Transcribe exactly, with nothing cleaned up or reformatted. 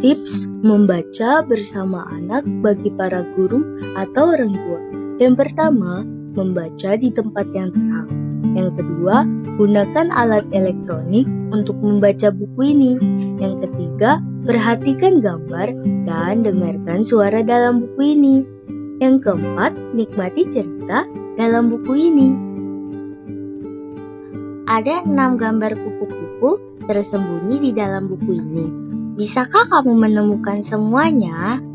Tips membaca bersama anak bagi para guru atau orang tua. Yang pertama, membaca di tempat yang terang. Yang kedua, gunakan alat elektronik untuk membaca buku ini. Yang ketiga, perhatikan gambar dan dengarkan suara dalam buku ini. Yang keempat, nikmati cerita dalam buku ini. Ada enam gambar kupu-kupu tersembunyi di dalam buku ini. Bisakah kamu menemukan semuanya?